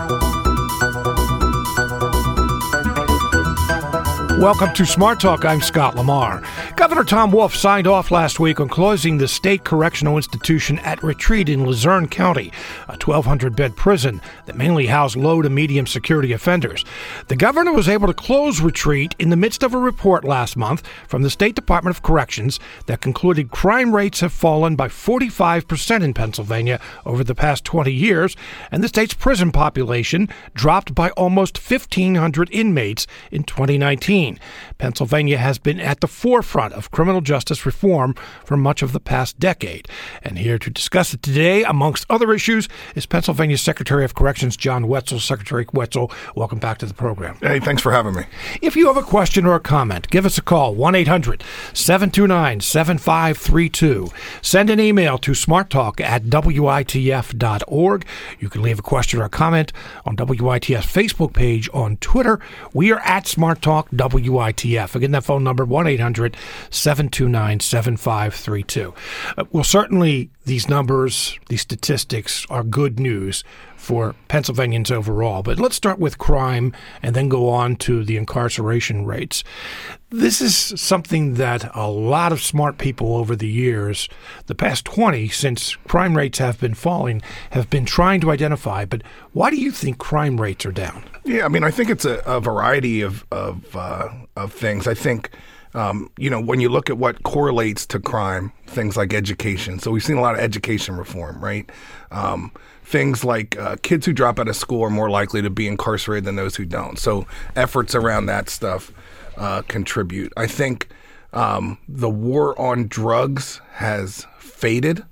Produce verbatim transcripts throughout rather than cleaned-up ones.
Welcome to Smart Talk. I'm Scott Lamar. Governor Tom Wolf signed off last week on closing the state correctional institution at Retreat in Luzerne County, a twelve hundred bed prison that mainly housed low to medium security offenders. The governor was able to close Retreat in the midst of a report last month from the State Department of Corrections that concluded crime rates have fallen by forty-five percent in Pennsylvania over the past twenty years, and the state's prison population dropped by almost fifteen hundred inmates in twenty nineteen. Pennsylvania has been at the forefront of criminal justice reform for much of the past decade. And here to discuss it today, amongst other issues, is Pennsylvania Secretary of Corrections John Wetzel. Secretary Wetzel, welcome back to the program. Hey, thanks for having me. If you have a question or a comment, give us a call, one eight hundred seven two nine seven five three two. Send an email to smarttalk at W I T F dot org. You can leave a question or a comment on W I T F's Facebook page, on Twitter. We are at SmartTalk W I T F. Again, that phone number, one eight hundred seven two nine seven five three two. Uh, well, certainly these numbers, these statistics are good news for Pennsylvanians overall. But let's start with crime and then go on to the incarceration rates. This is something that a lot of smart people over the years, the past twenty, since crime rates have been falling, have been trying to identify. But why do you think crime rates are down? Yeah, I mean, I think it's a, a variety of of, uh, of things. I think, um, you know, when you look at what correlates to crime, things like education. So we've seen a lot of education reform, right? Um, things like uh, kids who drop out of school are more likely to be incarcerated than those who don't. So efforts around that stuff uh, contribute. I think um, the war on drugs has faded.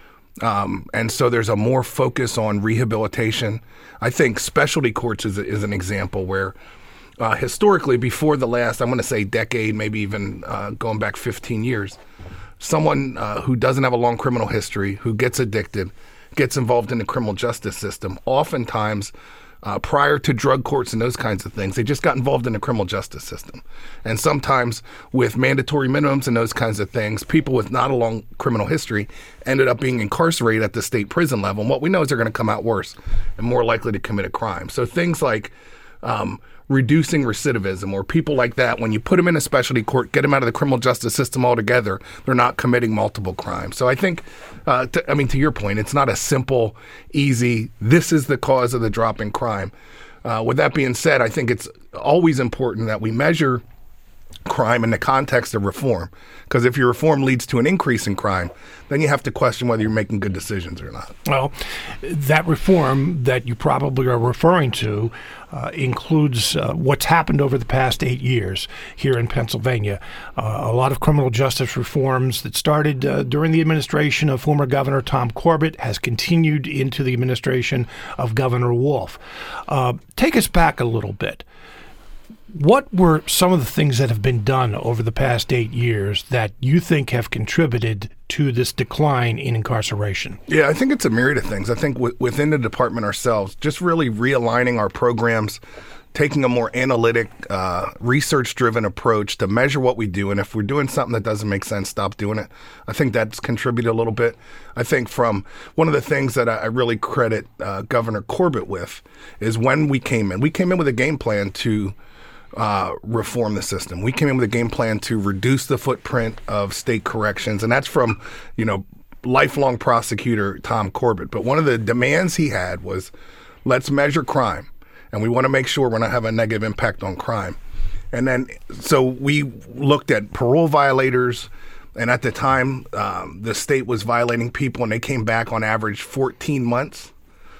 Um, and so there's a more focus on rehabilitation. I think specialty courts is, is an example where uh, historically, before the last, I'm going to say decade, maybe even uh, going back fifteen years, someone uh, who doesn't have a long criminal history, who gets addicted, gets involved in the criminal justice system, oftentimes uh, prior to drug courts and those kinds of things, they just got involved in the criminal justice system. And sometimes with mandatory minimums and those kinds of things, people with not a long criminal history ended up being incarcerated at the state prison level. And what we know is they're going to come out worse and more likely to commit a crime. So things like um, reducing recidivism, or people like that, when you put them in a specialty court, get them out of the criminal justice system altogether, they're not committing multiple crimes. So I think, uh, to, I mean, to your point, it's not a simple, easy, this is the cause of the drop in crime. Uh, with that being said, I think it's always important that we measure crime in the context of reform. Because if your reform leads to an increase in crime, then you have to question whether you're making good decisions or not. Well, that reform that you probably are referring to uh, includes uh, what's happened over the past eight years here in Pennsylvania. Uh, a lot of criminal justice reforms that started uh, during the administration of former Governor Tom Corbett has continued into the administration of Governor Wolf. Uh, take us back a little bit. What were some of the things that have been done over the past eight years that you think have contributed to this decline in incarceration? Yeah, I think it's a myriad of things. I think w- within the department ourselves, just really realigning our programs, taking a more analytic, uh, research-driven approach to measure what we do. And if we're doing something that doesn't make sense, stop doing it. I think that's contributed a little bit. I think from one of the things that I, I really credit uh, Governor Corbett with is when we came in, we came in with a game plan to Uh, reform the system. We came in with a game plan to reduce the footprint of state corrections, and that's from, you know, lifelong prosecutor Tom Corbett. But one of the demands he had was, let's measure crime, and we want to make sure we're not having a negative impact on crime. And then, so we looked at parole violators, and at the time, um, the state was violating people, and they came back on average fourteen months.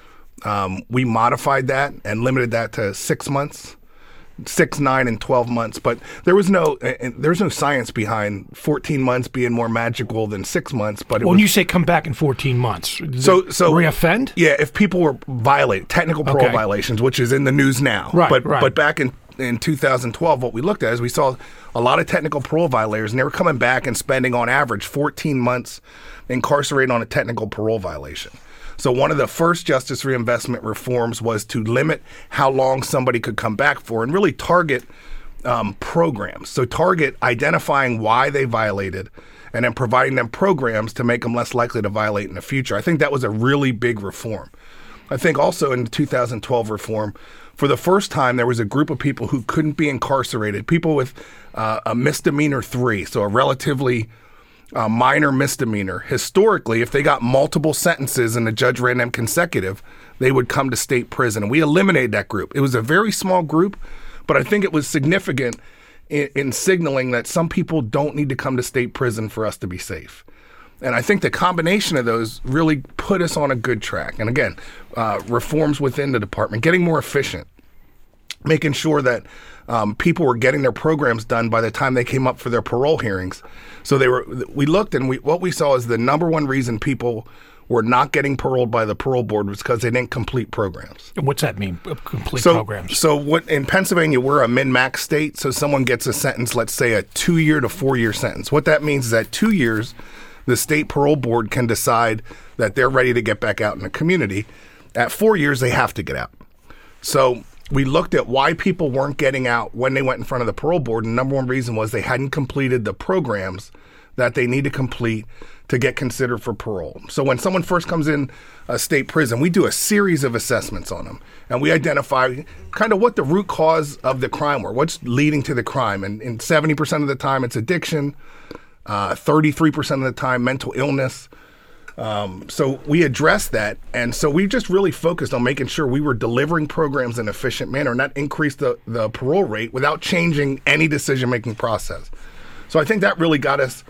Um, we modified that and limited that to six months. Six, nine, and twelve months, but there was no and there's no science behind fourteen months being more magical than six months. But it when was, you say come back in fourteen months, so so reoffend? Yeah, if people were violated technical parole okay. violations, which is in the news now, right? But right. but back in in two thousand twelve, what we looked at is we saw a lot of technical parole violators, and they were coming back and spending on average fourteen months incarcerated on a technical parole violation. So one of the first justice reinvestment reforms was to limit how long somebody could come back for and really target um, programs. So target identifying why they violated and then providing them programs to make them less likely to violate in the future. I think that was a really big reform. I think also in the two thousand twelve reform, for the first time, there was a group of people who couldn't be incarcerated, people with uh, a misdemeanor three, so a relatively uh, minor misdemeanor. Historically, if they got multiple sentences and the judge ran them consecutive, they would come to state prison. And we eliminated that group. It was a very small group, but I think it was significant in, in signaling that some people don't need to come to state prison for us to be safe. And I think the combination of those really put us on a good track. And again, uh, reforms within the department, getting more efficient, making sure that um, people were getting their programs done by the time they came up for their parole hearings. So they were. We looked, and we, what we saw is the number one reason people were not getting paroled by the parole board was because they didn't complete programs. What's that mean, complete so, programs? So what, in Pennsylvania, we're a min-max state, so someone gets a sentence, let's say a two-year to four-year sentence. What that means is that two years, the state parole board can decide that they're ready to get back out in the community. At four years, they have to get out. So we looked at why people weren't getting out when they went in front of the parole board, and the number one reason was they hadn't completed the programs that they need to complete to get considered for parole. So when someone first comes in a state prison, we do a series of assessments on them, and we identify kind of what the root cause of the crime were, what's leading to the crime. And, and seventy percent of the time, it's addiction. Uh, thirty-three percent of the time, mental illness. Um, so we addressed that. And so we just really focused on making sure we were delivering programs in an efficient manner and that increased the, the parole rate without changing any decision-making process. So I think that really got us,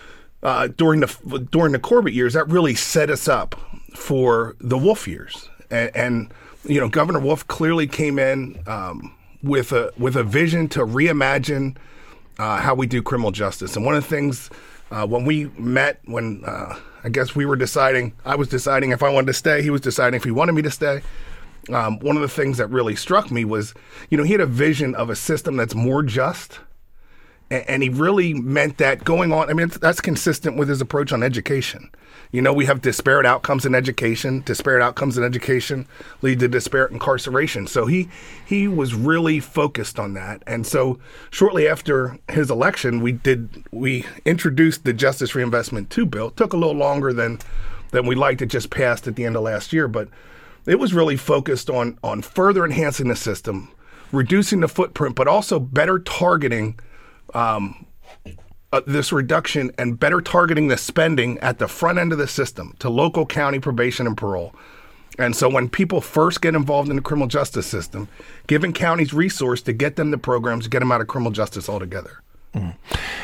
uh, during the during the Corbett years, that really set us up for the Wolf years. And, and you know, Governor Wolf clearly came in um, with a with a vision to reimagine Uh, how we do criminal justice. And one of the things uh, when we met, when uh, I guess we were deciding, I was deciding if I wanted to stay, he was deciding if he wanted me to stay. Um, one of the things that really struck me was, you know, he had a vision of a system that's more just. And, and he really meant that going on. I mean, that's consistent with his approach on education. You know, we have disparate outcomes in education. Disparate outcomes in education lead to disparate incarceration. So he he was really focused on that. And so shortly after his election, we did we introduced the Justice Reinvestment two bill. It took a little longer than than we liked. It just passed at the end of last year, but it was really focused on on further enhancing the system, reducing the footprint, but also better targeting um, Uh, this reduction and better targeting the spending at the front end of the system to local, county, probation, and parole. And so when people first get involved in the criminal justice system, giving counties resource to get them the programs, to get them out of criminal justice altogether. Mm.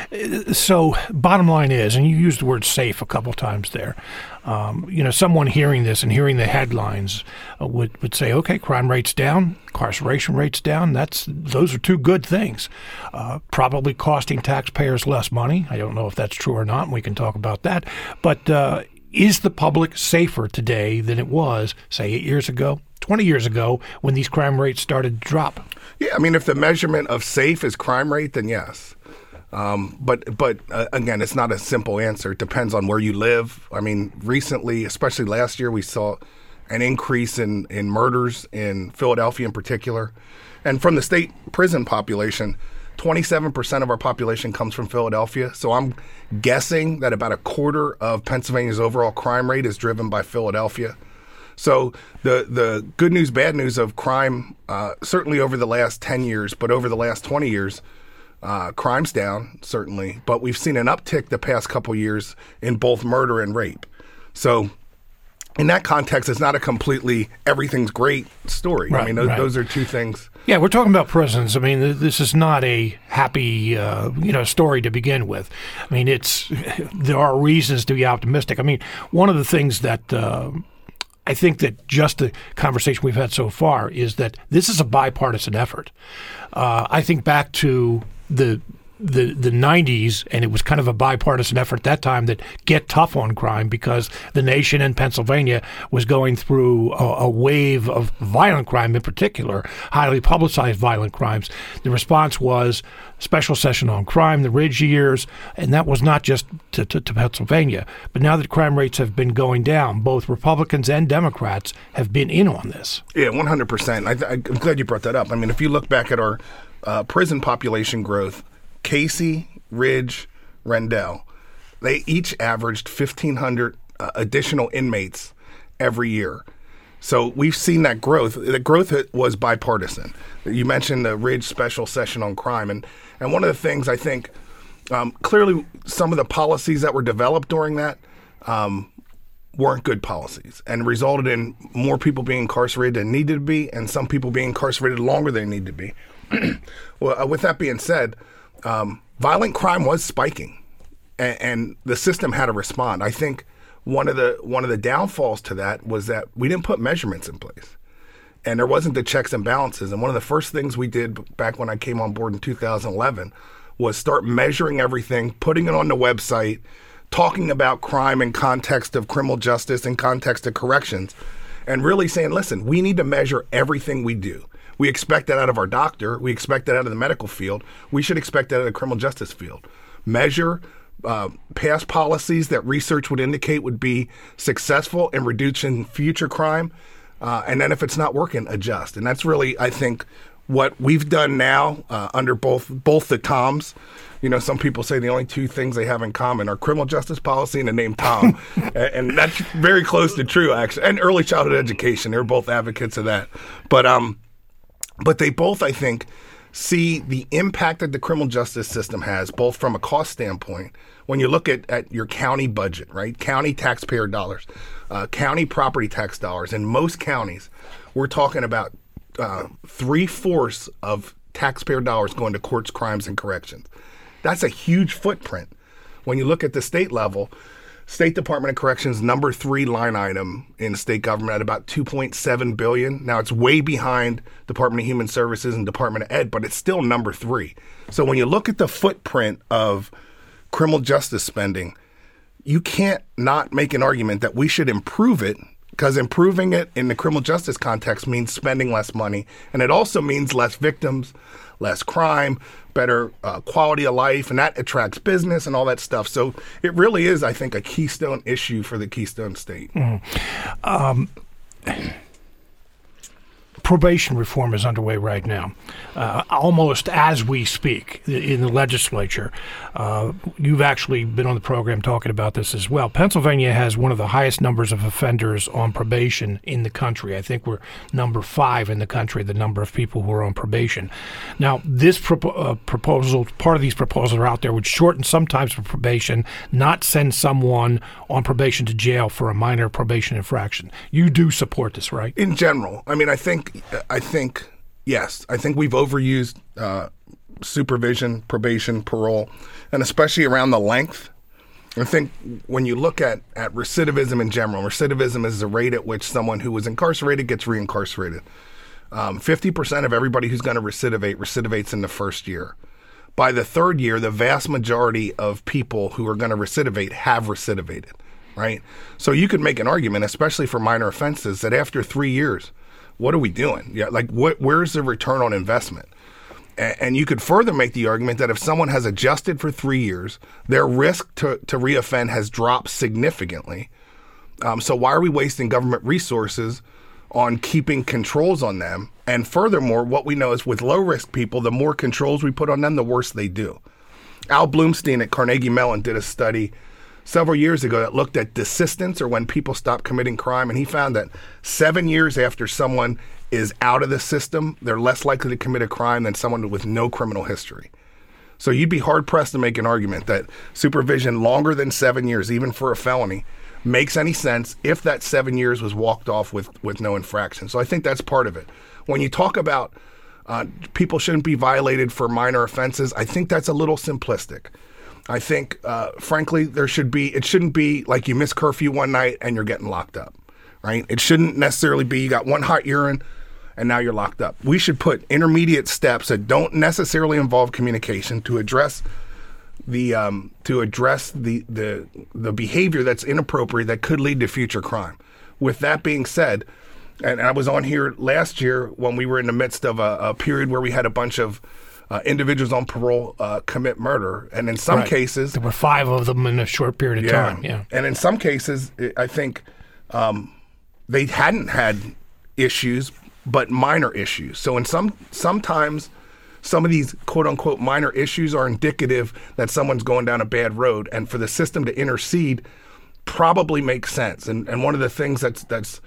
So bottom line is, and you used the word safe a couple times there, um, you know, someone hearing this and hearing the headlines uh, would, would say, okay, crime rate's down, incarceration rate's down. That's those are two good things. Uh, probably costing taxpayers less money. I don't know if that's true or not, and we can talk about that. But uh, is the public safer today than it was, say, eight years ago, twenty years ago, when these crime rates started to drop? Yeah, I mean, if the measurement of safe is crime rate, then yes. Um, but but uh, again, it's not a simple answer. It depends on where you live. I mean, recently, especially last year, we saw an increase in, in murders in Philadelphia in particular. And from the state prison population, twenty-seven percent of our population comes from Philadelphia. So I'm guessing that about a quarter of Pennsylvania's overall crime rate is driven by Philadelphia. So the the good news, bad news of crime, uh, certainly over the last ten years, but over the last twenty years, Uh, crime's down, certainly, but we've seen an uptick the past couple years in both murder and rape. So in that context, it's not a completely everything's great story. Right, I mean, those, right. those are two things. Yeah, we're talking about prisons. I mean, th- this is not a happy, uh, you know, story to begin with. I mean, it's there are reasons to be optimistic. I mean, one of the things that uh, I think that just the conversation we've had so far is that this is a bipartisan effort. Uh, I think back to the the the nineties, and it was kind of a bipartisan effort at that time that get tough on crime because the nation and Pennsylvania was going through a, a wave of violent crime, in particular, highly publicized violent crimes. The response was special session on crime, the Ridge years, and that was not just to, to, to Pennsylvania. But now that crime rates have been going down, both Republicans and Democrats have been in on this. Yeah, one hundred percent. I, I'm glad you brought that up. I mean, if you look back at our uh, prison population growth, Casey, Ridge, Rendell, they each averaged fifteen hundred uh, additional inmates every year. So we've seen that growth. The growth was bipartisan. You mentioned the Ridge Special Session on Crime. And, and one of the things I think, um, clearly some of the policies that were developed during that um, weren't good policies and resulted in more people being incarcerated than needed to be and some people being incarcerated longer than they need to be. Well, uh, with that being said, um, violent crime was spiking and, and the system had to respond. I think one of the one of the downfalls to that was that we didn't put measurements in place and there wasn't the checks and balances. And one of the first things we did back when I came on board in two thousand eleven was start measuring everything, putting it on the website, talking about crime in context of criminal justice and context of corrections, and really saying, listen, we need to measure everything we do. We expect that out of our doctor. We expect that out of the medical field. We should expect that out of the criminal justice field. Measure uh, past policies that research would indicate would be successful in reducing future crime. Uh, and then if it's not working, adjust. And that's really, I think, what we've done now uh, under both both the Toms. You know, some people say the only two things they have in common are criminal justice policy and the name Tom. and, and that's very close to true, actually. And early childhood education. They're both advocates of that. But um, but they both, I think, see the impact that the criminal justice system has, both from a cost standpoint. When you look at, at your county budget, right, county taxpayer dollars, uh, county property tax dollars, in most counties, we're talking about uh, three-fourths of taxpayer dollars going to courts, crimes, and corrections. That's a huge footprint. When you look at the state level, State Department of Corrections, number three line item in state government at about two point seven billion dollars. Now, it's way behind Department of Human Services and Department of Ed, but it's still number three. So when you look at the footprint of criminal justice spending, you can't not make an argument that we should improve it, because improving it in the criminal justice context means spending less money. And it also means less victims, less crime, better uh, quality of life, and that attracts business and all that stuff. So it really is, I think, a keystone issue for the Keystone State. Mm. Um, probation reform is underway right now, uh, almost as we speak in the legislature. Uh, you've actually been on the program talking about this as well. Pennsylvania has one of the highest numbers of offenders on probation in the country. I think we're number five in the country, the number of people who are on probation. Now, this pro- uh, proposal, part of these proposals are out there, would shorten some types of probation, not send someone on probation to jail for a minor probation infraction. You do support this, right? In general. I mean, I think I think, yes, I think we've overused uh, supervision, probation, parole, and especially around the length. I think when you look at, at recidivism in general, recidivism is the rate at which someone who was incarcerated gets reincarcerated. Um, fifty percent of everybody who's going to recidivate recidivates in the first year. By the third year, the vast majority of people who are going to recidivate have recidivated, right? So you could make an argument, especially for minor offenses, that after three years, what are we doing? Yeah, like what? Where's the return on investment? And, and you could further make the argument that if someone has adjusted for three years, their risk to, to reoffend has dropped significantly. Um, so why are we wasting government resources on keeping controls on them? And furthermore, what we know is with low-risk people, the more controls we put on them, the worse they do. Al Bloomstein at Carnegie Mellon did a study several years ago that looked at desistance, or when people stop committing crime, and he found that seven years after someone is out of the system, they're less likely to commit a crime than someone with no criminal history. So you'd be hard-pressed to make an argument that supervision longer than seven years, even for a felony, makes any sense if that seven years was walked off with, with no infraction. So I think that's part of it. When you talk about uh, people shouldn't be violated for minor offenses, I think that's a little simplistic. I think, uh, frankly, there should be, it shouldn't be like you miss curfew one night and you're getting locked up, right? It shouldn't necessarily be you got one hot urine and now you're locked up. We should put intermediate steps that don't necessarily involve communication to address the um, to address the, the the behavior that's inappropriate that could lead to future crime. With that being said, and I was on here last year when we were in the midst of a, a period where we had a bunch of Uh, individuals on parole uh, commit murder. And in some right. cases... There were five of them in a short period of yeah. time. Yeah. And in some cases, I think um, they hadn't had issues, but minor issues. So in some sometimes some of these quote-unquote minor issues are indicative that someone's going down a bad road. And for the system to intercede probably makes sense. And and one of the things that's that's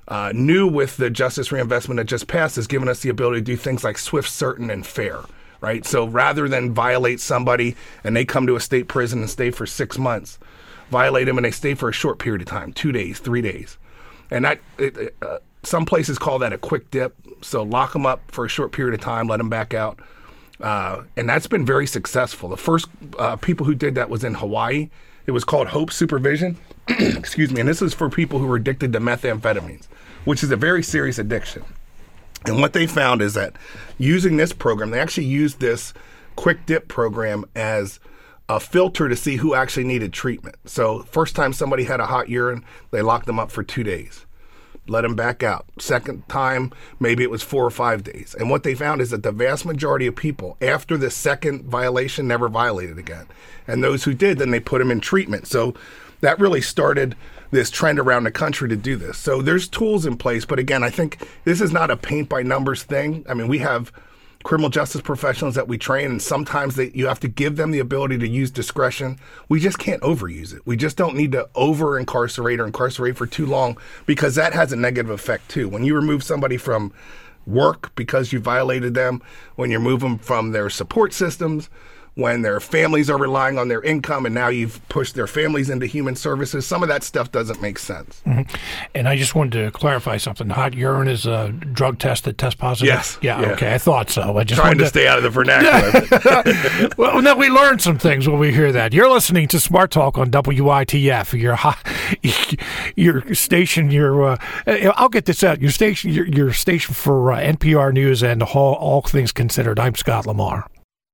uh, new with the justice reinvestment that just passed has given us the ability to do things like swift, certain, and fair, right? So rather than violate somebody and they come to a state prison and stay for six months, violate them and they stay for a short period of time, two days, three days. And that it, uh, some places call that a quick dip. So lock them up for a short period of time, let them back out. Uh, and that's been very successful. The first uh, people who did that was in Hawaii. It was called Hope Supervision. Excuse me. And this is for people who were addicted to methamphetamines, which is a very serious addiction. And what they found is that using this program, they actually used this quick dip program as a filter to see who actually needed treatment. So first time somebody had a hot urine, they locked them up for two days. Let them back out. Second time, maybe it was four or five days. And what they found is that the vast majority of people, after the second violation, never violated again. And those who did, then they put them in treatment. So that really started this trend around the country to do this. So there's tools in place. But again, I think this is not a paint by numbers thing. I mean, we have criminal justice professionals that we train, and sometimes they, you have to give them the ability to use discretion. We just can't overuse it. We just don't need to over incarcerate or incarcerate for too long, because that has a negative effect too. When you remove somebody from work because you violated them, when you remove them from their support systems, when their families are relying on their income and now you've pushed their families into human services, some of that stuff doesn't make sense. Mm-hmm. And I just wanted to clarify something. Hot urine is a drug test that tests positive? Yes. Yeah, yeah. Okay, I thought so. I just Trying to, to stay out of the vernacular. Well, now we learn some things when we hear that. You're listening to Smart Talk on W I T F. Your your station, your uh, I'll get this out. Your station, your, your station for uh, N P R News and all, all things considered. I'm Scott Lamar.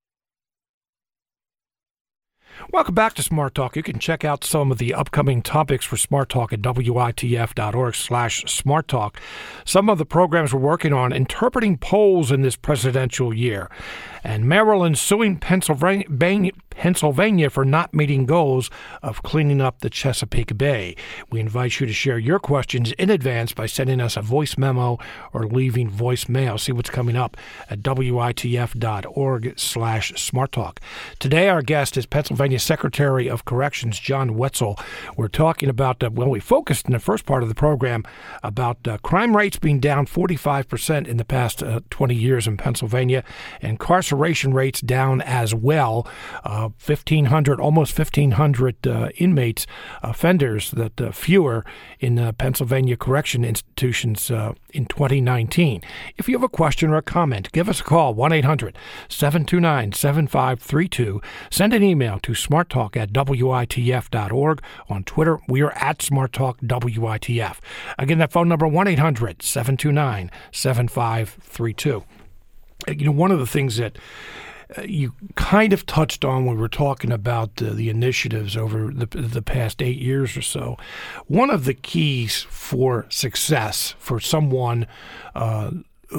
Welcome back to Smart Talk. You can check out some of the upcoming topics for Smart Talk at W I T F dot org slash Smart Talk. Some of the programs we're working on, interpreting polls in this presidential year, and Maryland suing Pennsylvania, Pennsylvania for not meeting goals of cleaning up the Chesapeake Bay. We invite you to share your questions in advance by sending us a voice memo or leaving voicemail. See what's coming up at W I T F dot org slash Smart Talk. Today, our guest is Pennsylvania Secretary of Corrections, John Wetzel. We're talking about, uh, well, we focused in the first part of the program about uh, crime rates being down forty-five percent in the past uh, twenty years in Pennsylvania, and incarceration rates down as well. Uh, fifteen hundred, almost fifteen hundred uh, inmates, offenders, that uh, fewer in uh, Pennsylvania correction institutions uh, in twenty nineteen. If you have a question or a comment, give us a call, one eight hundred seven two nine seven five three two. Send an email to smarttalk at W I T F dot org. On Twitter, we are at SmartTalk W I T F. Again, that phone number, one eight hundred seven two nine seven five three two. You know, one of the things that uh, you kind of touched on when we were talking about uh, the initiatives over the, the past eight years or so, one of the keys for success for someone uh,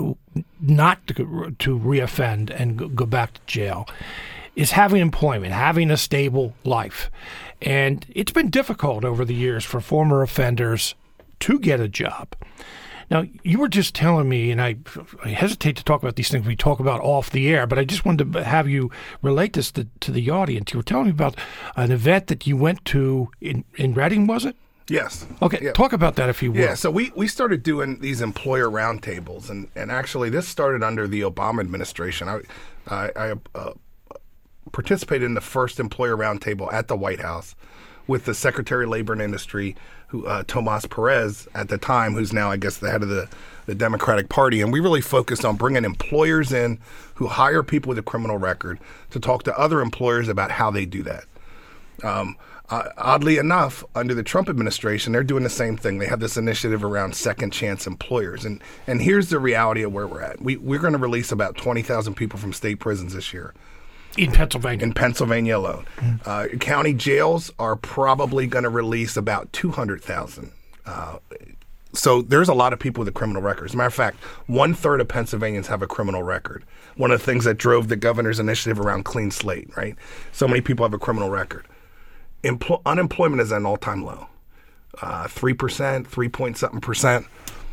not to, to reoffend and go back to jail is having employment, having a stable life. And it's been difficult over the years for former offenders to get a job. Now, you were just telling me, and I, I hesitate to talk about these things we talk about off the air, but I just wanted to have you relate this to, to the audience. You were telling me about an event that you went to in, in Reading, was it? Yes. Okay, yeah. Talk about that if you will. Yeah, so we, we started doing these employer roundtables, and, and actually this started under the Obama administration. I, I, I uh, participated in the first employer roundtable at the White House with the Secretary of Labor and Industry, who uh, Tomas Perez at the time, who's now, I guess, the head of the, the Democratic Party. And we really focused on bringing employers in who hire people with a criminal record to talk to other employers about how they do that. Um, uh, oddly enough, under the Trump administration, they're doing the same thing. They have this initiative around second chance employers. And and here's the reality of where we're at. We, we're going to release about twenty thousand people from state prisons this year. In Pennsylvania. In Pennsylvania alone. Mm. Uh, county jails are probably going to release about two hundred thousand. Uh, so there's a lot of people with a criminal record. As a matter of fact, one third of Pennsylvanians have a criminal record. One of the things that drove the governor's initiative around clean slate, right? So many people have a criminal record. Empl- unemployment is at an all-time low. Uh, three percent, three point something percent.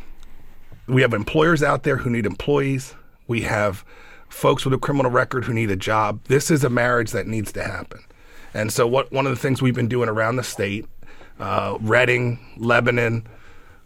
We have employers out there who need employees. We have folks with a criminal record who need a job. This is a marriage that needs to happen. And so what one of the things we've been doing around the state, uh, Reading, Lebanon,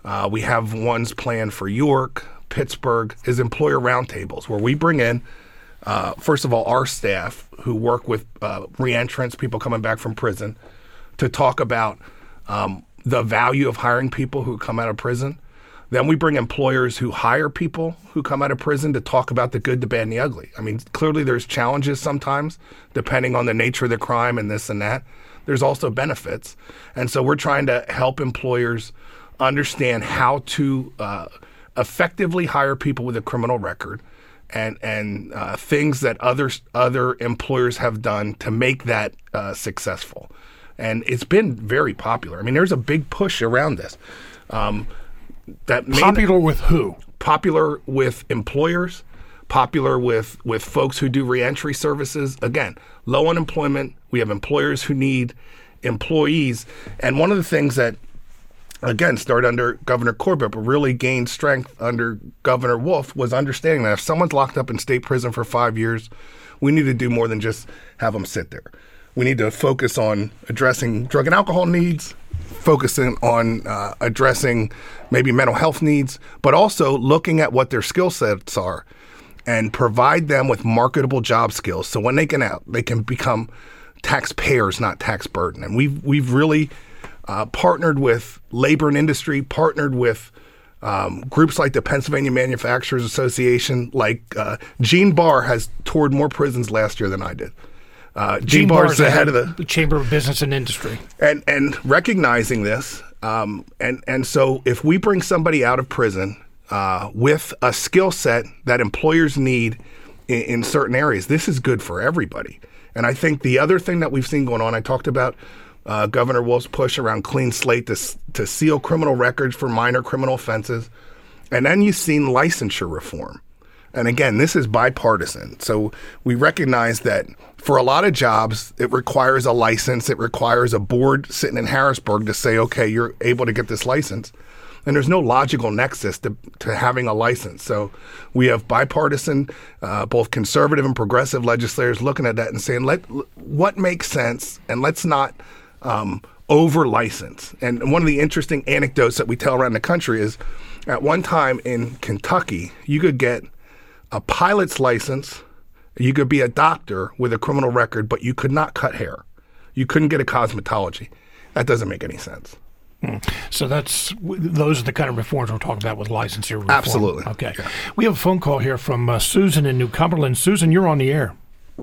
Uh, we have ones planned for York, Pittsburgh, is employer roundtables where we bring in, uh, first of all, our staff who work with uh, reentrants, people coming back from prison, to talk about um, the value of hiring people who come out of prison. Then we bring employers who hire people who come out of prison to talk about the good, the bad, and the ugly. I mean, clearly there's challenges sometimes, depending on the nature of the crime and this and that. There's also benefits. And so we're trying to help employers understand how to uh, effectively hire people with a criminal record and and uh, things that other, other employers have done to make that uh, successful. And it's been very popular. I mean, there's a big push around this. Um, That popular with who? Popular with employers, popular with, with folks who do reentry services. Again, low unemployment. We have employers who need employees. And one of the things that, again, started under Governor Corbett, but really gained strength under Governor Wolf was understanding that if someone's locked up in state prison for five years, we need to do more than just have them sit there. We need to focus on addressing drug and alcohol needs, focusing on uh, addressing maybe mental health needs, but also looking at what their skill sets are and provide them with marketable job skills. So when they get out, they can become taxpayers, not tax burden. And we've, we've really uh, partnered with labor and industry, partnered with um, groups like the Pennsylvania Manufacturers Association, like uh, Gene Barr has toured more prisons last year than I did. Uh, Gene, Gene Barr is the head of the, the Chamber of Business and Industry, and and recognizing this, um, and and so if we bring somebody out of prison uh, with a skill set that employers need in, in certain areas, this is good for everybody. And I think the other thing that we've seen going on, I talked about uh, Governor Wolf's push around clean slate to to seal criminal records for minor criminal offenses, and then you've seen licensure reform. And again, this is bipartisan. So we recognize that for a lot of jobs, it requires a license. It requires a board sitting in Harrisburg to say, okay, you're able to get this license. And there's no logical nexus to, to having a license. So we have bipartisan, uh, both conservative and progressive legislators looking at that and saying, let what makes sense, and let's not um, over-license. And one of the interesting anecdotes that we tell around the country is at one time in Kentucky, you could get a pilot's license, you could be a doctor with a criminal record, but you could not cut hair. You couldn't get a cosmetology. That doesn't make any sense. Hmm. So that's those are the kind of reforms we're talking about with licensure reform. Absolutely. Okay. Yeah. We have a phone call here from uh, Susan in New Cumberland. Susan, you're on the air.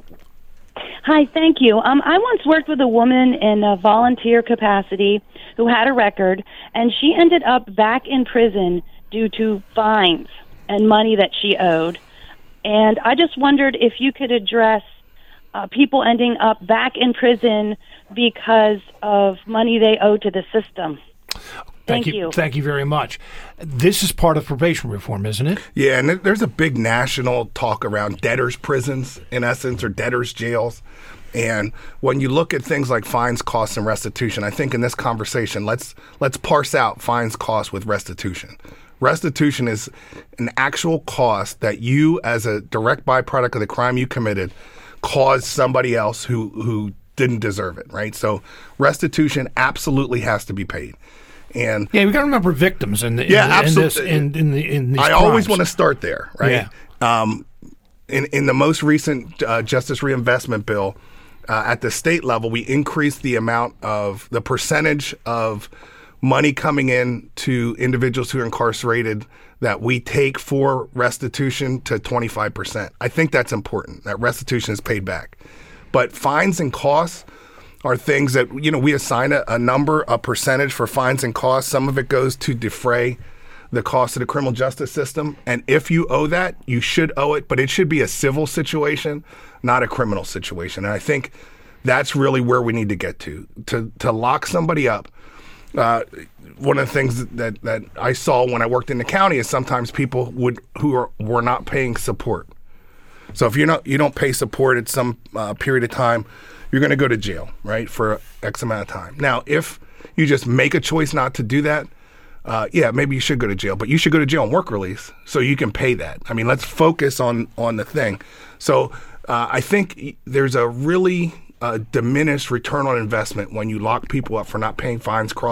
Hi, thank you. Um, I once worked with a woman in a volunteer capacity who had a record, and she ended up back in prison due to fines and money that she owed. And I just wondered if you could address uh, people ending up back in prison because of money they owe to the system. Thank, Thank you. you. Thank you very much. This is part of probation reform, isn't it? Yeah, and there's a big national talk around debtors' prisons, in essence, or debtors' jails. And when you look at things like fines, costs, and restitution, I think in this conversation, let's let's parse out fines, costs with restitution. Restitution is an actual cost that you, as a direct byproduct of the crime you committed, caused somebody else who, who didn't deserve it, right? So restitution absolutely has to be paid. And yeah, we got to remember victims in the in, yeah, the, absolutely. in, this, in, in, the, in these I crimes. always want to start there, right? Yeah. Um, in, in the most recent uh, Justice Reinvestment Bill, uh, at the state level, we increased the amount of the percentage of money coming in to individuals who are incarcerated that we take for restitution to twenty-five percent. I think that's important, that restitution is paid back. But fines and costs are things that, you know, we assign a, a number, a percentage for fines and costs. Some of it goes to defray the cost of the criminal justice system. And if you owe that, you should owe it, but it should be a civil situation, not a criminal situation. And I think that's really where we need to get to, to, to lock somebody up. Uh, one of the things that, that I saw when I worked in the county is sometimes people would who are, were not paying support. So if you're not you don't pay support at some uh, period of time, you're going to go to jail, right, for X amount of time. Now, if you just make a choice not to do that, uh, yeah, maybe you should go to jail, but you should go to jail on work release so you can pay that. I mean, let's focus on on the thing. So uh, I think there's a really uh, diminished return on investment when you lock people up for not paying fines, costs, and,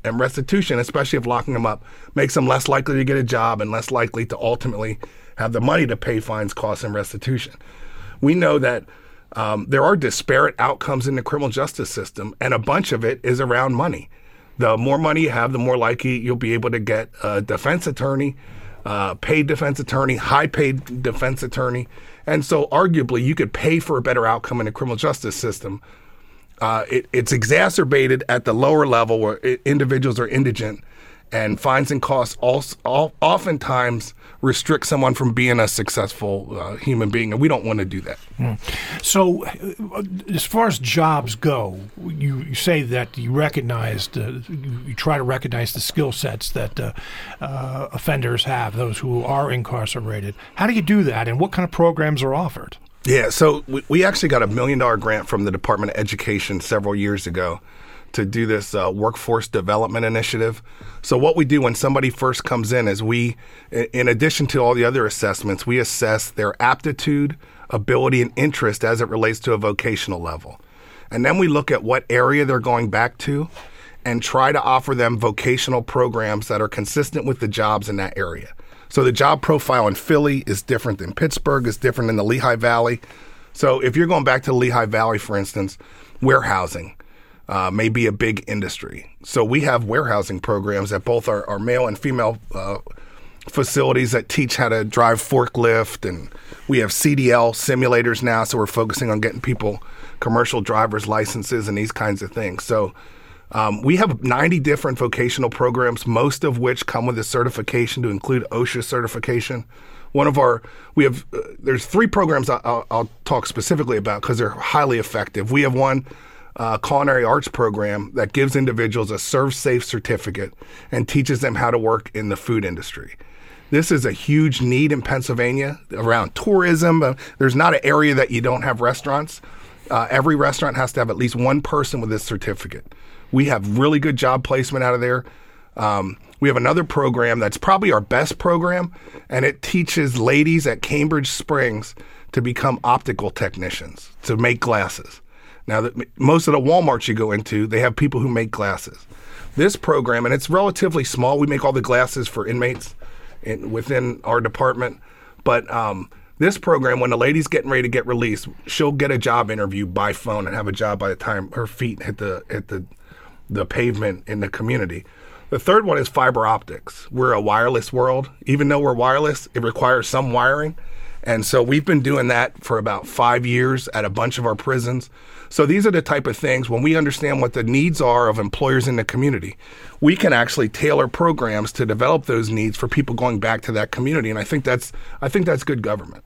and restitution, especially if locking them up, makes them less likely to get a job and less likely to ultimately have the money to pay fines, costs, and restitution. We know that um, there are disparate outcomes in the criminal justice system, and a bunch of it is around money. The more money you have, the more likely you'll be able to get a defense attorney, uh, paid defense attorney, high-paid defense attorney. And so arguably you could pay for a better outcome in the criminal justice system. Uh, it, it's exacerbated at the lower level where it, individuals are indigent, and fines and costs also, all, oftentimes restrict someone from being a successful uh, human being, and we don't want to do that. Mm. So uh, as far as jobs go, you, you say that you recognized, uh, you, you try to recognize the skill sets that uh, uh, offenders have, those who are incarcerated. How do you do that, and what kind of programs are offered? Yeah, so we, we actually got a million dollar grant from the Department of Education several years ago to do this uh, workforce development initiative. So what we do when somebody first comes in is we, in addition to all the other assessments, we assess their aptitude, ability, and interest as it relates to a vocational level. And then we look at what area they're going back to and try to offer them vocational programs that are consistent with the jobs in that area. So the job profile in Philly is different than Pittsburgh, is different in the Lehigh Valley. So if you're going back to the Lehigh Valley, for instance, warehousing uh, may be a big industry. So we have warehousing programs at both our, our male and female uh, facilities that teach how to drive forklift, and we have C D L simulators now, so we're focusing on getting people commercial driver's licenses and these kinds of things. So Um, we have ninety different vocational programs, most of which come with a certification to include OSHA certification. One of our, we have, uh, there's three programs I'll, I'll, I'll talk specifically about because they're highly effective. We have one uh, culinary arts program that gives individuals a Serve Safe certificate and teaches them how to work in the food industry. This is a huge need in Pennsylvania around tourism. Uh, there's not an area that you don't have restaurants. Uh, every restaurant has to have at least one person with this certificate. We have really good job placement out of there. Um, we have another program that's probably our best program, and it teaches ladies at Cambridge Springs to become optical technicians, to make glasses. Now, that most of the Walmarts you go into, they have people who make glasses. This program, and it's relatively small. We make all the glasses for inmates in, within our department. But um, this program, when the lady's getting ready to get released, she'll get a job interview by phone and have a job by the time her feet hit the hit the the pavement in the community. The third one is fiber optics. We're a wireless world. Even though we're wireless, it requires some wiring. And so we've been doing that for about five years at a bunch of our prisons. So these are the type of things, when we understand what the needs are of employers in the community, we can actually tailor programs to develop those needs for people going back to that community. And I think that's I think that's good government.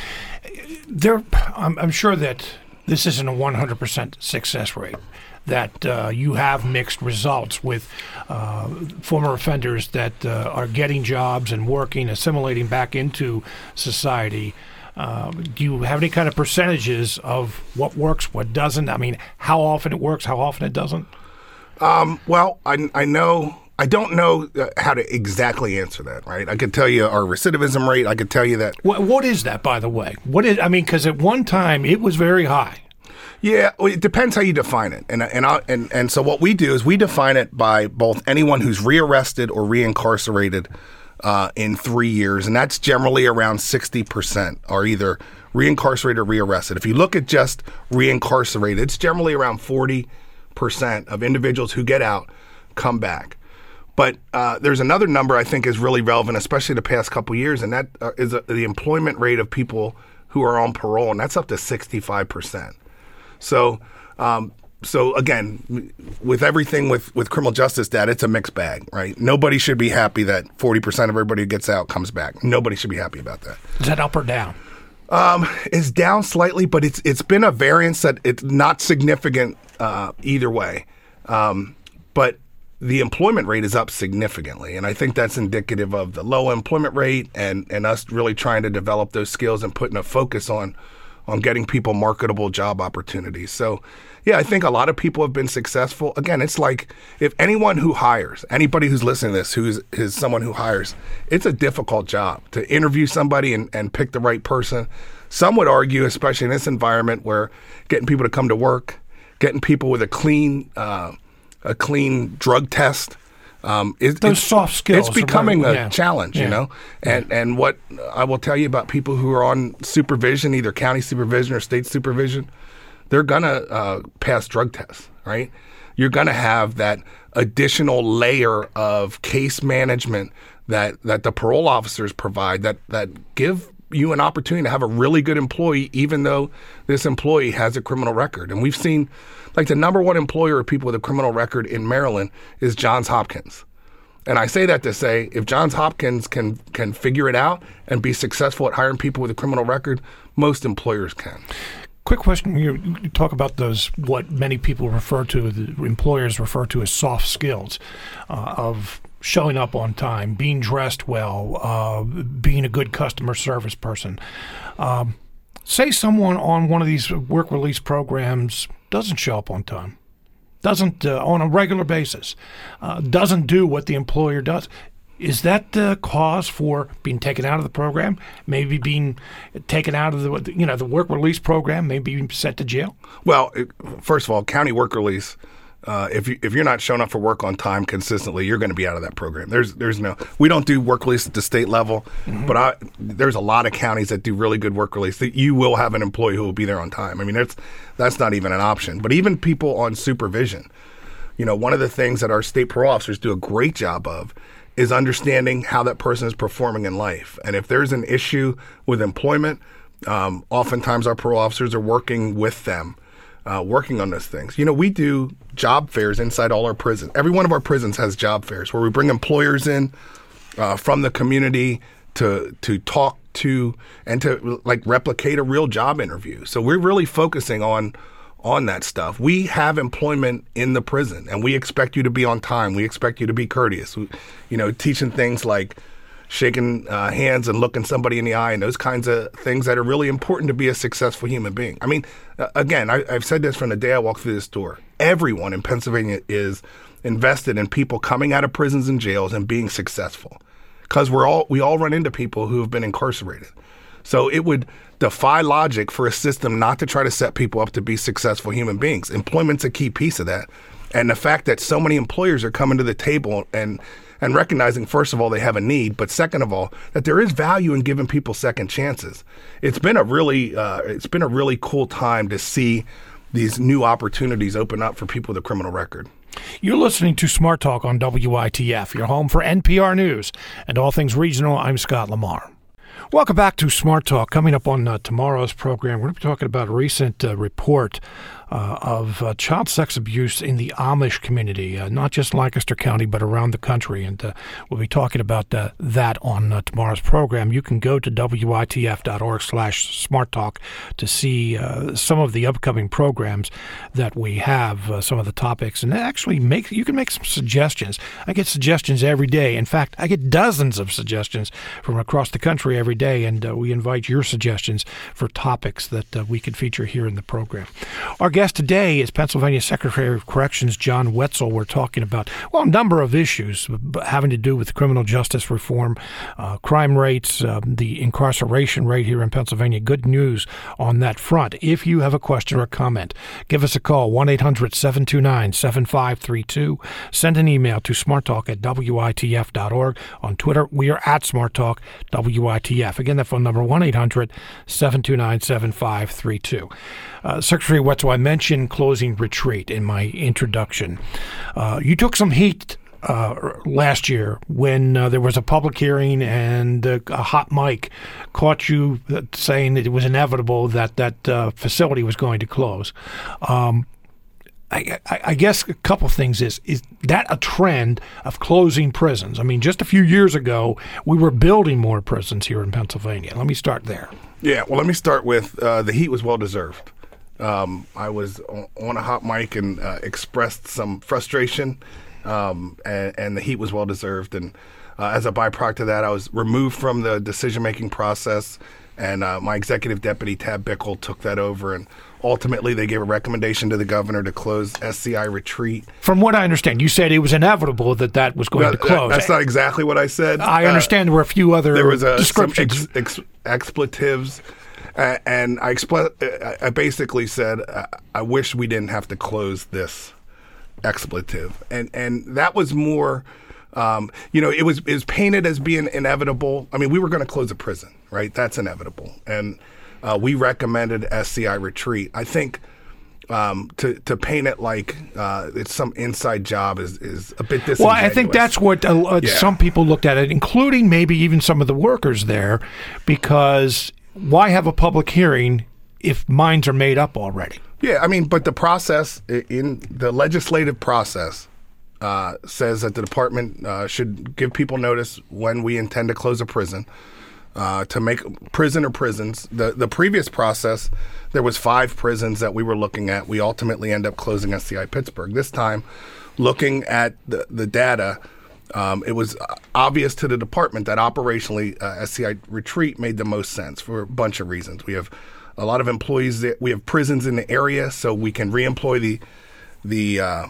There, I'm, I'm sure that this isn't a one hundred percent success rate, that uh, you have mixed results with uh, former offenders that uh, are getting jobs and working, assimilating back into society. Um, do you have any kind of percentages of what works, what doesn't? I mean, how often it works, how often it doesn't? Um, well, I, I know, I don't know uh, how to exactly answer that, right? I could tell you our recidivism rate. I could tell you that. What, what is that, by the way? What is? I mean, because at one time it was very high. Yeah, well, it depends how you define it, and and I, and and so what we do is we define it by both anyone who's rearrested or reincarcerated uh, in three years, and that's generally around sixty percent are either reincarcerated or rearrested. If you look at just reincarcerated, it's generally around forty percent of individuals who get out come back. But uh, there's another number I think is really relevant, especially the past couple of years, and that uh, is uh, the employment rate of people who are on parole, and that's up to sixty-five percent. So, um, so again, with everything with, with criminal justice data, it's a mixed bag, right? Nobody should be happy that forty percent of everybody who gets out comes back. Nobody should be happy about that. Is that up or down? Um, it's down slightly, but it's it's been a variance that it's not significant uh, either way. Um, but the employment rate is up significantly, and I think that's indicative of the low employment rate and, and us really trying to develop those skills and putting a focus on on getting people marketable job opportunities. So, yeah, I think a lot of people have been successful. Again, it's like if anyone who hires, anybody who's listening to this who is, is someone who hires, it's a difficult job to interview somebody and, and pick the right person. Some would argue, especially in this environment where getting people to come to work, getting people with a clean uh, a clean drug test, Um, it, Those it's, soft skills. It's becoming a yeah. challenge, yeah. you know. And and what I will tell you about people who are on supervision, either county supervision or state supervision, they're gonna uh, pass drug tests, right? You're gonna have that additional layer of case management that that the parole officers provide that that give you an opportunity to have a really good employee, even though this employee has a criminal record. And we've seen, like, the number one employer of people with a criminal record in Maryland is Johns Hopkins. And I say that to say, if Johns Hopkins can can figure it out and be successful at hiring people with a criminal record, most employers can. Quick question. You, you talk about those, what many people refer to, the employers refer to as soft skills, uh, of showing up on time, being dressed well, uh, being a good customer service person. Um, say someone on one of these work release programs doesn't show up on time, doesn't uh, on a regular basis, uh, doesn't do what the employer does. Is that the cause for being taken out of the program? Maybe being taken out of the you know the work release program? Maybe being sent to jail? Well, it, first of all, county work release. Uh, if you if you're not showing up for work on time consistently, you're going to be out of that program. There's there's no we don't do work release at the state level, mm-hmm. but I, there's a lot of counties that do really good work release. That you will have an employee who will be there on time. I mean, that's that's not even an option. But even people on supervision, you know, one of the things that our state parole officers do a great job of is understanding how that person is performing in life. And if there's an issue with employment, um, oftentimes our parole officers are working with them, uh, working on those things. You know, we do job fairs inside all our prisons. Every one of our prisons has job fairs where we bring employers in uh, from the community to to talk to and to like replicate a real job interview. So we're really focusing on on that stuff. We have employment in the prison, and we expect you to be on time. We expect you to be courteous. We, you know, teaching things like shaking uh, hands and looking somebody in the eye and those kinds of things that are really important to be a successful human being. I mean, uh, again, I, I've said this from the day I walked through this door. Everyone in Pennsylvania is invested in people coming out of prisons and jails and being successful, because we're all we all run into people who have been incarcerated. So it would defy logic for a system not to try to set people up to be successful human beings. Employment's a key piece of that. And the fact that so many employers are coming to the table and and recognizing, first of all, they have a need, but second of all, that there is value in giving people second chances. It's been a really uh, it's been a really cool time to see these new opportunities open up for people with a criminal record. You're listening to Smart Talk on W I T F, your home for N P R News and all things regional. I'm Scott Lamar. Welcome back to Smart Talk. Coming up on uh, tomorrow's program, we're going to be talking about a recent uh, report uh, of uh, child sex abuse in the Amish community, uh, not just Lancaster County, but around the country. And uh, we'll be talking about uh, that on uh, tomorrow's program. You can go to W I T F dot org slash Smart Talk to see uh, some of the upcoming programs that we have, uh, some of the topics, and actually make you can make some suggestions. I get suggestions every day. In fact, I get dozens of suggestions from across the country every day, and uh, we invite your suggestions for topics that uh, we could feature here in the program. Our guest today is Pennsylvania Secretary of Corrections John Wetzel. We're talking about, well, a number of issues having to do with criminal justice reform, uh, crime rates, uh, the incarceration rate here in Pennsylvania. Good news on that front. If you have a question or a comment, give us a call, one eight hundred seven two nine seven five three two. Send an email to smarttalk at W I T F dot org. On Twitter, we are at SmartTalk, W I T F. Again, that phone number, one eight hundred seven two nine seven five three two. Uh, Secretary Wetzel, I mentioned closing retreat in my introduction. Uh, you took some heat uh, last year when uh, there was a public hearing and uh, a hot mic caught you saying that it was inevitable that that uh, facility was going to close. Um, I, I, I guess a couple things is, is that a trend of closing prisons? I mean, just a few years ago, we were building more prisons here in Pennsylvania. Let me start there. Yeah, well, let me start with uh, the heat was well-deserved. Um, I was on a hot mic and uh, expressed some frustration, um, and, and the heat was well-deserved. And uh, as a byproduct of that, I was removed from the decision-making process, and uh, my executive deputy, Tab Bickle, took that over. And ultimately, they gave a recommendation to the governor to close S C I Retreat. From what I understand, you said it was inevitable that that was going well, to close. That's not exactly what I said. I understand uh, there were a few other there was a, descriptions. Some ex, ex, expletives. Uh, and I, expl- I basically said, uh, I wish we didn't have to close this expletive. And and that was more Um, you know, it was it was painted as being inevitable. I mean, we were going to close a prison, right? That's inevitable, and uh, we recommended S C I retreat. I think um, to to paint it like uh, it's some inside job is is a bit disingenuous. Well, I think that's what uh, uh, Yeah. some people looked at it, including maybe even some of the workers there, because why have a public hearing if minds are made up already? Yeah, I mean, but the process i- in the legislative process uh, says that the department uh, should give people notice when we intend to close a prison. Uh, to make prison or prisons. The the previous process, there was five prisons that we were looking at. We ultimately end up closing S C I Pittsburgh. This time, looking at the, the data, um, it was obvious to the department that operationally uh, S C I Retreat made the most sense for a bunch of reasons. We have a lot of employees. That, we have prisons in the area, so we can reemploy the the uh,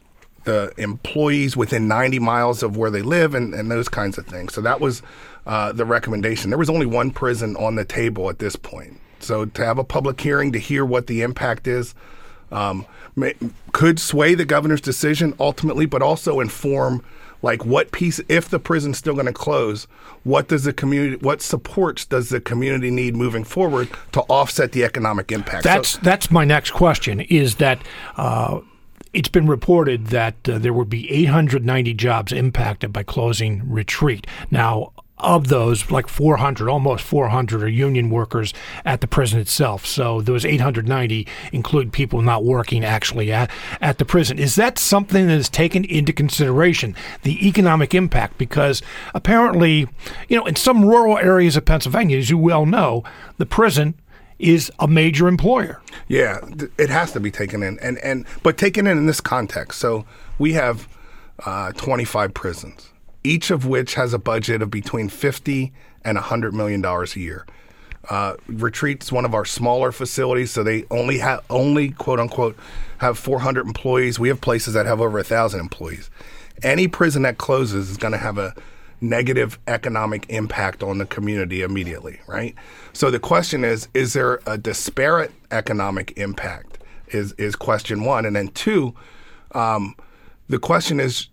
the employees within ninety miles of where they live and, and those kinds of things. So that was uh, the recommendation. There was only one prison on the table at this point. So to have a public hearing to hear what the impact is um, may, could sway the governor's decision ultimately, but also inform like what piece, if the prison's still going to close, what does the community, what supports does the community need moving forward to offset the economic impact? That's So, that's my next question. Is that uh, it's been reported that uh, there would be eight hundred ninety jobs impacted by closing Retreat. Now, of those, like four hundred, almost four hundred are union workers at the prison itself. So those eight hundred ninety include people not working actually at, at the prison. Is that something that is taken into consideration, the economic impact? Because apparently, you know, in some rural areas of Pennsylvania, as you well know, the prison is a major employer. Yeah, th- it has to be taken in, and and but taken in in this context. So we have uh, twenty-five prisons, each of which has a budget of between fifty and a hundred million dollars a year. Uh, Retreat's one of our smaller facilities, so they only have only quote unquote have four hundred employees. We have places that have over a thousand employees. Any prison that closes is going to have a negative economic impact on the community immediately, right? So the question is, is there a disparate economic impact is is question one. And then two, um, the question is,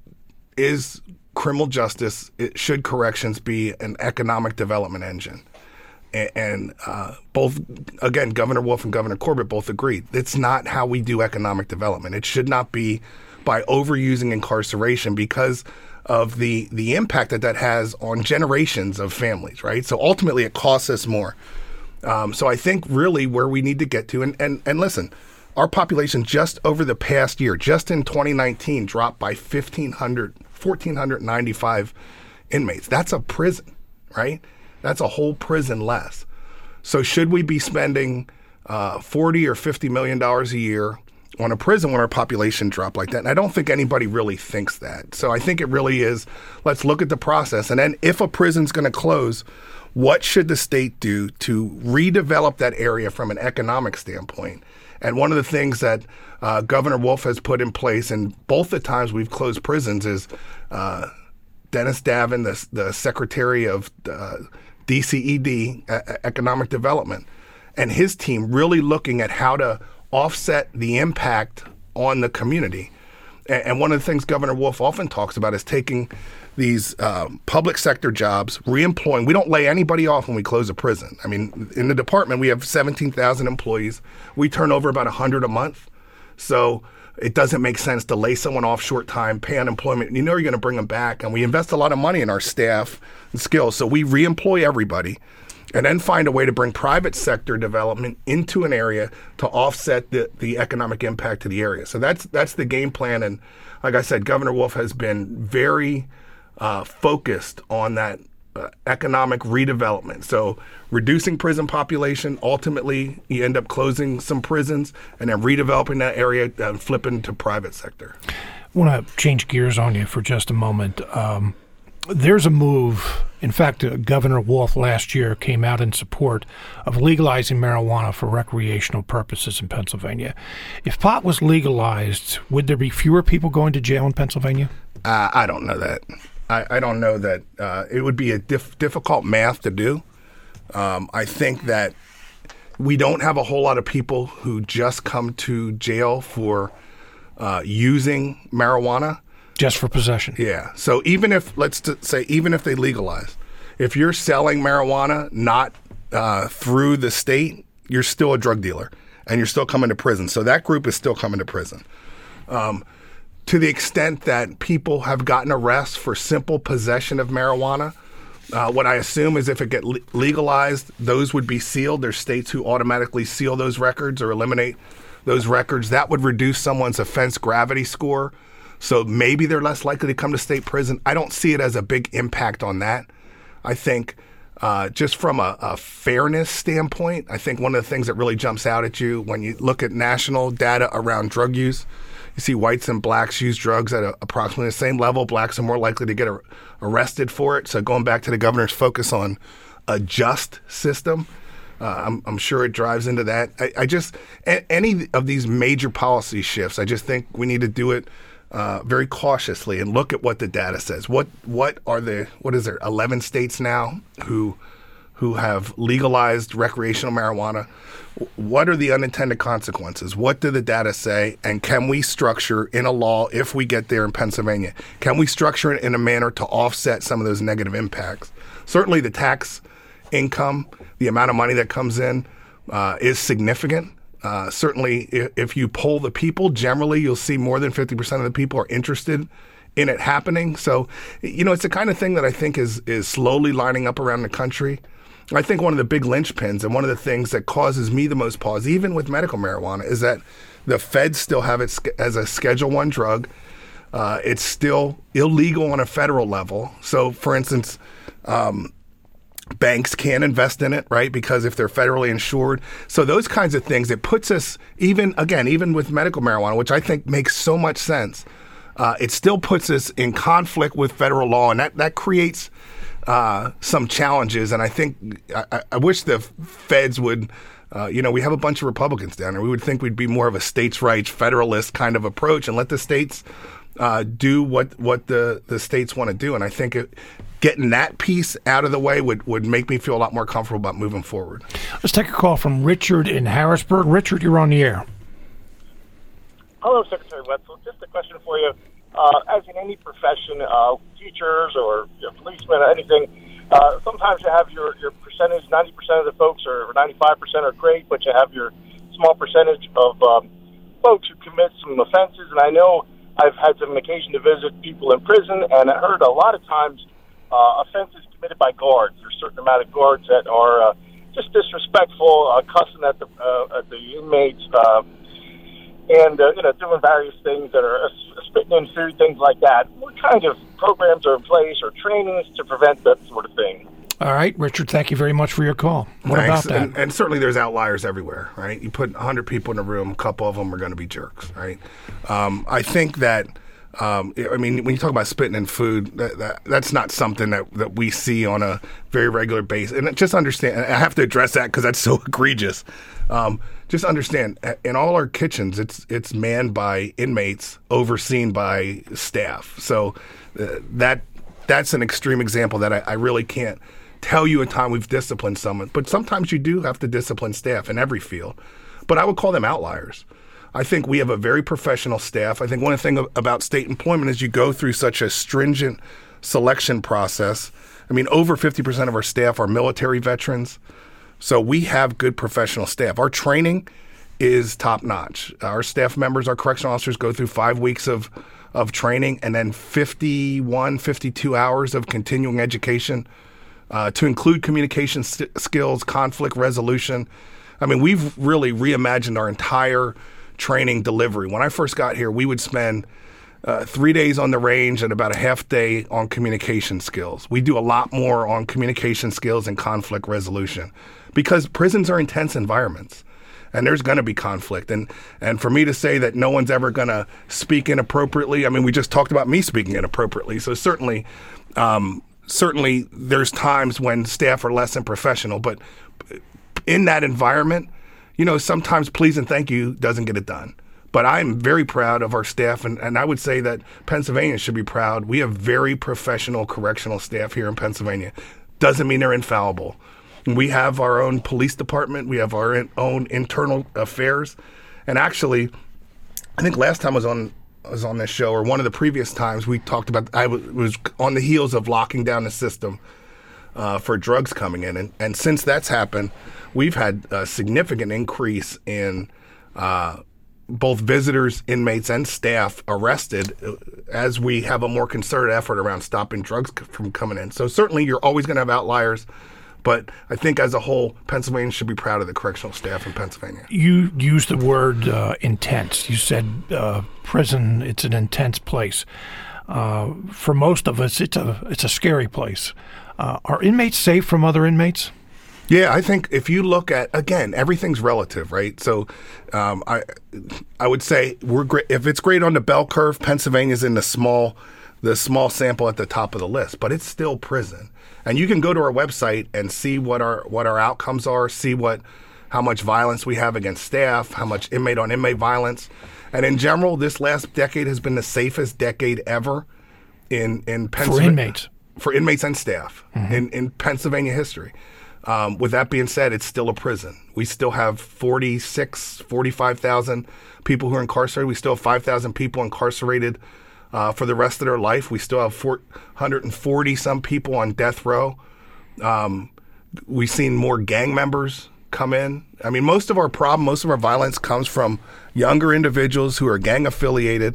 is criminal justice, it, should corrections be an economic development engine? And, and uh, both, again, Governor Wolf and Governor Corbett both agreed. It's not how we do economic development. It should not be by overusing incarceration because of the the impact that that has on generations of families, right? So ultimately it costs us more. Um, so I think really where we need to get to, and, and, and listen, our population just over the past year, just in twenty nineteen, dropped by fifteen hundred, one thousand four hundred ninety-five inmates. That's a prison, right? That's a whole prison less. So should we be spending uh, forty or fifty million dollars a year on a prison when our population dropped like that? And I don't think anybody really thinks that. So I think it really is, let's look at the process. And then if a prison's going to close, what should the state do to redevelop that area from an economic standpoint? And one of the things that uh, Governor Wolf has put in place, and both the times we've closed prisons, is uh, Dennis Davin, the, the Secretary of uh, D C E D, uh, Economic Development, and his team really looking at how to offset the impact on the community. And, and one of the things Governor Wolf often talks about is taking these um, public sector jobs, reemploying. We don't lay anybody off when we close a prison. I mean, in the department, we have seventeen thousand employees. We turn over about one hundred a month. So it doesn't make sense to lay someone off short time, pay unemployment. You know you're going to bring them back. And we invest a lot of money in our staff and skills. So we reemploy everybody and then find a way to bring private sector development into an area to offset the, the economic impact to the area. So that's that's the game plan. And like I said, Governor Wolf has been very uh, focused on that uh, economic redevelopment. So reducing prison population, ultimately you end up closing some prisons and then redeveloping that area and flipping to private sector. I want to change gears on you for just a moment. Um, there's a move. In fact, uh, Governor Wolf last year came out in support of legalizing marijuana for recreational purposes in Pennsylvania. If pot was legalized, would there be fewer people going to jail in Pennsylvania? Uh, I don't know that. I, I don't know that. Uh, it would be a diff- difficult math to do. Um, I think that we don't have a whole lot of people who just come to jail for uh, using marijuana. Just for possession. Yeah. So even if, let's t- say, even if they legalize, if you're selling marijuana not uh, through the state, you're still a drug dealer and you're still coming to prison. So that group is still coming to prison. Um, to the extent that people have gotten arrests for simple possession of marijuana, uh, what I assume is if it get le- legalized, those would be sealed. There's states who automatically seal those records or eliminate those records. That would reduce someone's offense gravity score. So maybe they're less likely to come to state prison. I don't see it as a big impact on that. I think uh, just from a, a fairness standpoint, I think one of the things that really jumps out at you when you look at national data around drug use, you see whites and blacks use drugs at a, approximately the same level. Blacks are more likely to get a, arrested for it. So going back to the governor's focus on a just system, uh, I'm, I'm sure it drives into that. I, I just, a, any of these major policy shifts, I just think we need to do it Uh, very cautiously and look at what the data says. What what are the what is there eleven states now who who have legalized recreational marijuana? What are the unintended consequences? What do the data say? And can we structure in a law, if we get there in Pennsylvania, can we structure it in a manner to offset some of those negative impacts? Certainly the tax income, the amount of money that comes in uh, is significant. Uh, certainly, if, if you poll the people, generally you'll see more than fifty percent of the people are interested in it happening. So, you know, it's the kind of thing that I think is is slowly lining up around the country. I think one of the big linchpins and one of the things that causes me the most pause, even with medical marijuana, is that the feds still have it as a Schedule One drug. Uh, it's still illegal on a federal level. So, for instance, um, banks can't invest in it, right? Because if they're federally insured. So those kinds of things, it puts us even, again, even with medical marijuana, which I think makes so much sense, uh, it still puts us in conflict with federal law. And that, that creates uh, some challenges. And I think, I, I wish the feds would, uh, you know, we have a bunch of Republicans down there. We would think we'd be more of a states' rights, federalist kind of approach and let the states uh, do what, what the, the states want to do. And I think it, getting that piece out of the way would, would make me feel a lot more comfortable about moving forward. Let's take a call from Richard in Harrisburg. Richard, you're on the air. Hello, Secretary Wetzel. Just a question for you. Uh, as in any profession, uh, teachers or you know, policemen or anything, uh, sometimes you have your, your percentage, ninety percent of the folks or ninety-five percent are great, but you have your small percentage of um, folks who commit some offenses. And I know I've had some occasion to visit people in prison, and I heard a lot of times Uh, offenses committed by guards. There's a certain amount of guards that are uh, just disrespectful, uh, cussing at the uh, at the inmates, uh, and uh, you know doing various things that are uh, spitting in food, things like that. What kind of programs are in place or trainings to prevent that sort of thing? All right, Richard, thank you very much for your call. What Thanks. about that? And, and certainly there's outliers everywhere, right? You put one hundred people in a room, a couple of them are going to be jerks, right? Um, I think that Um, I mean, when you talk about spitting in food, that, that, that's not something that, that we see on a very regular basis. And just understand, and I have to address that because that's so egregious. Um, just understand, in all our kitchens, it's it's manned by inmates, overseen by staff. So uh, that that's an extreme example that I, I really can't tell you a time we've disciplined someone. But sometimes you do have to discipline staff in every field. But I would call them outliers. I think we have a very professional staff. I think one thing about state employment is you go through such a stringent selection process. I mean, over fifty percent of our staff are military veterans. So we have good professional staff. Our training is top notch. Our staff members, our correctional officers go through five weeks of, of training and then fifty-one, fifty-two hours of continuing education uh, to include communication st- skills, conflict resolution. I mean, we've really reimagined our entire training delivery. When I first got here, we would spend uh, three days on the range and about a half day on communication skills. We do a lot more on communication skills and conflict resolution because prisons are intense environments and there's going to be conflict. And, and for me to say that no one's ever going to speak inappropriately, I mean, we just talked about me speaking inappropriately. So certainly, um, certainly there's times when staff are less than professional, but in that environment, you know, sometimes please and thank you doesn't get it done. But I'm very proud of our staff, and, and I would say that Pennsylvania should be proud. We have very professional correctional staff here in Pennsylvania. Doesn't mean they're infallible. We have our own police department. We have our own internal affairs. And actually, I think last time I was on was on this show, or one of the previous times, we talked about, I w- was on the heels of locking down the system uh, for drugs coming in. And, and since that's happened, we've had a significant increase in uh, both visitors, inmates, and staff arrested as we have a more concerted effort around stopping drugs c- from coming in. So certainly you're always going to have outliers, but I think as a whole, Pennsylvania should be proud of the correctional staff in Pennsylvania. You used the word uh, intense. You said uh, prison, it's an intense place. Uh, for most of us, it's a it's a scary place. Uh, are inmates safe from other inmates? Yeah, I think if you look at, again, everything's relative, right? So um, I I would say we're great. If it's great on the bell curve, Pennsylvania's in the small the small sample at the top of the list, but it's still prison. And you can go to our website and see what our what our outcomes are, see what how much violence we have against staff, how much inmate on inmate violence. And in general, this last decade has been the safest decade ever in in Pennsylvania. For inmates. For inmates and staff mm-hmm. in, in Pennsylvania history. Um, with that being said, it's still a prison. We still have forty-six, forty-five thousand people who are incarcerated. We still have five thousand people incarcerated uh, for the rest of their life. We still have four hundred forty some people on death row. Um, we've seen more gang members come in. I mean, most of our problem, most of our violence comes from younger individuals who are gang affiliated.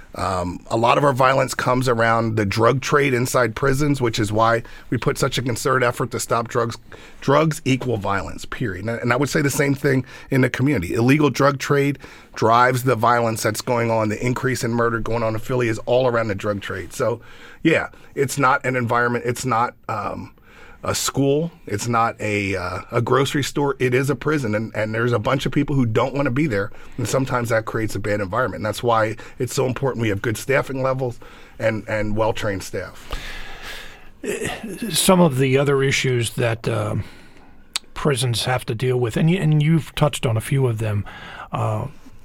Um, a lot of our violence comes around the drug trade inside prisons, which is why we put such a concerted effort to stop drugs. Drugs equal violence, period. And, and I would say the same thing in the community. Illegal drug trade drives the violence that's going on. The increase in murder going on in Philly is all around the drug trade. So, yeah, it's not an environment. It's not um, a school. It's not a uh, a grocery store. It is a prison, and, and there's a bunch of people who don't want to be there, and sometimes that creates a bad environment. And that's why it's so important we have good staffing levels and, and well-trained staff. Some of the other issues that uh, prisons have to deal with, and, you, and you've touched on a few of them, uh,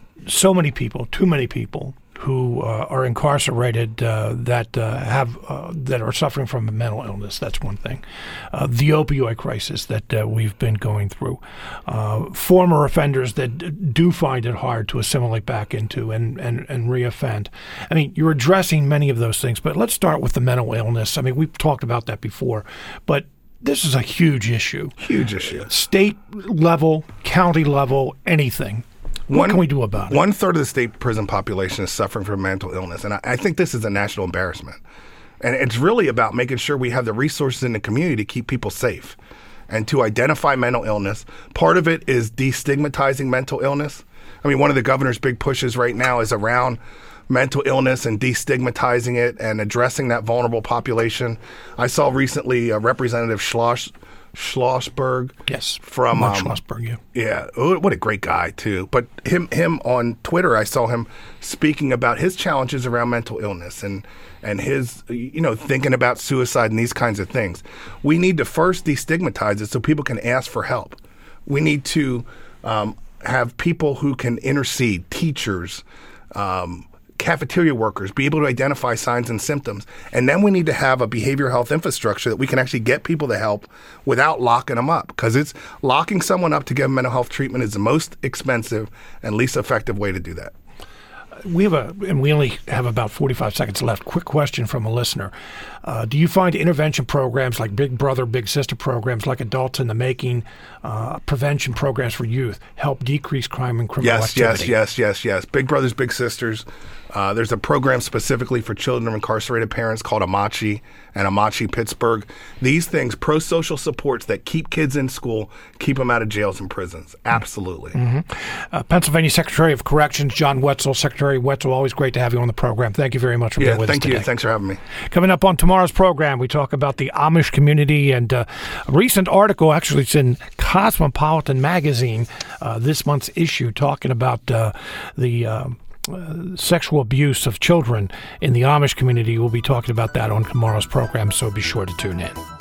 so many people, too many people, who uh, are incarcerated uh, that uh, have uh, that are suffering from a mental illness. That's one thing. Uh, the opioid crisis that uh, we've been going through. Uh, former offenders that d- do find it hard to assimilate back into and, and, and reoffend. I mean, you're addressing many of those things, but let's start with the mental illness. I mean, we've talked about that before, but this is a huge issue. Huge issue. State level, county level, anything. What one, can we do about it? One third of the state prison population is suffering from mental illness, and I, I think this is a national embarrassment. And it's really about making sure we have the resources in the community to keep people safe and to identify mental illness. Part of it is destigmatizing mental illness. I mean, one of the governor's big pushes right now is around mental illness and destigmatizing it and addressing that vulnerable population. I saw recently uh, Representative Schloss Schlossberg. Yes, from Mark um, Schlossberg. Yeah, yeah. Oh, what a great guy too. But him, him on Twitter, I saw him speaking about his challenges around mental illness and and his, you know, thinking about suicide and these kinds of things. We need to first destigmatize it so people can ask for help. We need to um, have people who can intercede, teachers. Um, cafeteria workers, be able to identify signs and symptoms. And then we need to have a behavioral health infrastructure that we can actually get people to help without locking them up. Because it's locking someone up to give them mental health treatment is the most expensive and least effective way to do that. We have a, and we only have about forty-five seconds left. Quick question from a listener. Uh, do you find intervention programs like Big Brother, Big Sister programs like Adults in the Making, uh, prevention programs for youth help decrease crime and criminal yes, activity? Yes, yes, yes, yes. Big Brothers, Big Sisters. Uh, there's a program specifically for children of incarcerated parents called Amachi and Amachi Pittsburgh. These things, pro-social supports that keep kids in school, keep them out of jails and prisons. Absolutely. Mm-hmm. Uh, Pennsylvania Secretary of Corrections, John Wetzel. Secretary Wetzel, always great to have you on the program. Thank you very much for yeah, being with us today. Thank you. Thanks for having me. Coming up on tomorrow's program, we talk about the Amish community and uh, a recent article, actually it's in Cosmopolitan Magazine, uh, this month's issue, talking about uh, the uh, uh, sexual abuse of children in the Amish community. We'll be talking about that on tomorrow's program, so be sure to tune in.